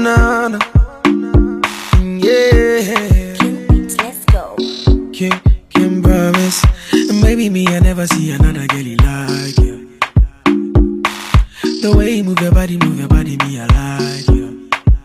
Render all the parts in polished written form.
na na. Yeah. Let's go. Can promise. And maybe me, I never see another girl like you. The way you move your body, me, I like you.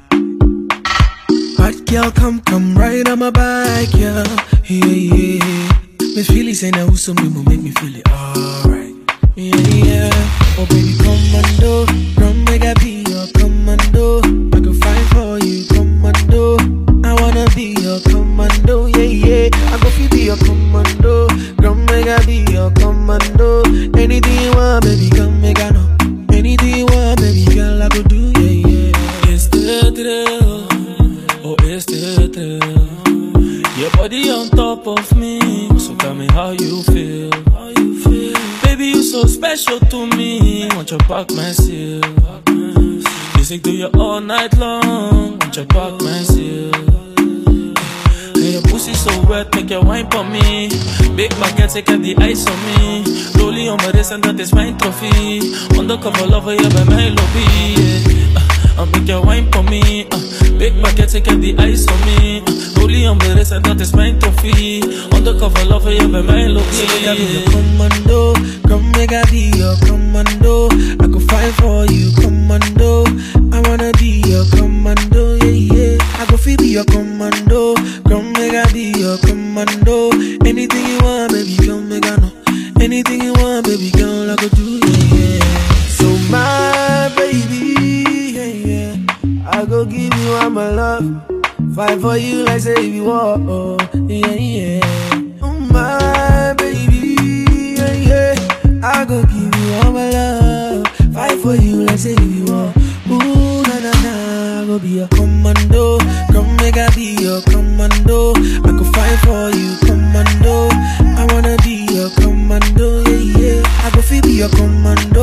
Bad girl, come right on my bike, yeah. Yeah. Me feel it, say now who's some will make me feel it alright. Yeah. Oh baby, commando, come make I be your commando. I can fight for you, commando. I wanna be your commando, yeah. I go feel be your commando. Come make I be your commando. Anything you want, baby, come make I know. Anything you want, baby girl, I go do, yeah. It's the thrill, oh it's the thrill. Your body on top of me, so tell me how you feel. Baby, you so special to me, want you back my seal. Music do you all night long, want you back my seal. And your pussy so wet, make your wine for me. Big baguette, take out the ice on me. Rolling on my wrist and that is my trophy. Undercover lover, yeah, by my lobby, yeah. I'll make your wine for me. Big baguette, take out the ice on me. Rolling on my wrist and that is my trophy. Undercover lover, yeah, by my lobby, yeah. Be your commando, come make I be your commando. I could fight for you, commando. I wanna be your commando, yeah. I go feel be your commando. Come make I be your commando. Anything you want, baby, come make I know. Anything you want, baby, girl, I go do, yeah. So my baby, yeah. I go give you all my love. Fight for you like say you want, oh, yeah. Oh my baby, yeah. I go give you all my love. Fight for you like say you want. Ooh, na. I go be your commando. Come make I be your commando. I could fight for you, commando. I wanna be your commando, yeah. I go feel be your commando.